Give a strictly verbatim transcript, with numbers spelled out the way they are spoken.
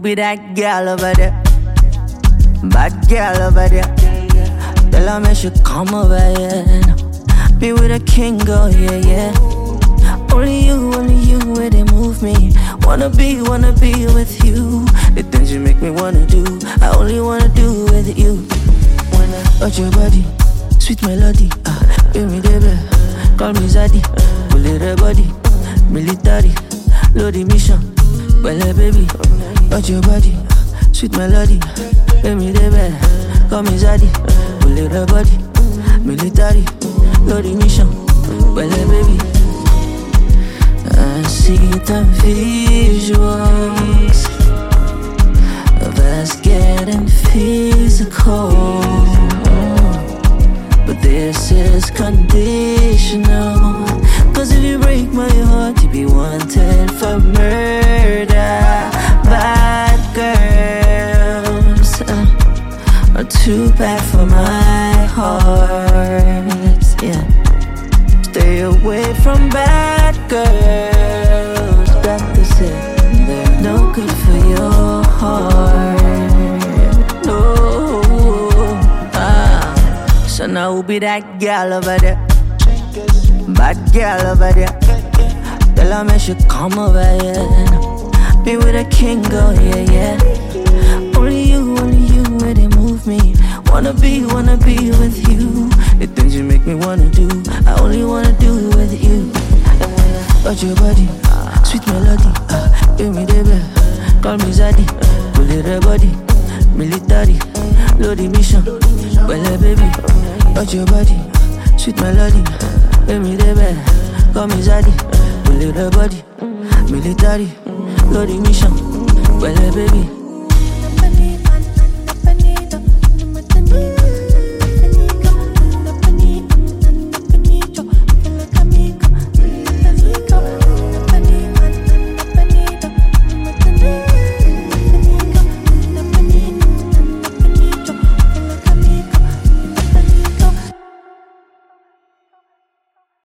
be that girl over there? Bad girl over there. Tell her me she come over here now. Be with a king, go, yeah, yeah. Only you, only you, where they move me. Wanna be, wanna be with you. The things you make me wanna do, I only wanna do with you. When I touch your body, sweet melody, ah, give me the bell, call me Zaddy. Pull it a body, military, load the mission. Well, baby, touch your body, sweet melody, give me the bell, call me Zaddy. Pull it a body, military, load the mission. Well, baby, I see the visuals of us getting physical, but this is conditional. Cause if you break my heart, you be wanted for murder. Bad girls uh, are too bad for my heart, yeah. Stay away from bad girls. Doctor said they're no good for your heart. No. Ah. So now who be that girl over there? Bad girl over there. Tell her me she come over here now. Be with a king, go, yeah, yeah. Only you, only you, where they move me. Wanna be, wanna be with you. The things you make me wanna do, I only wanna do with you. Touch your body, sweet melody, uh, give me the bell, call me Zaddy. Pull it a body, military, load the mission. Well, baby, touch your body, sweet melody, give me the bell, call me Zaddy. Pull it a body, military, load the mission. Well, baby.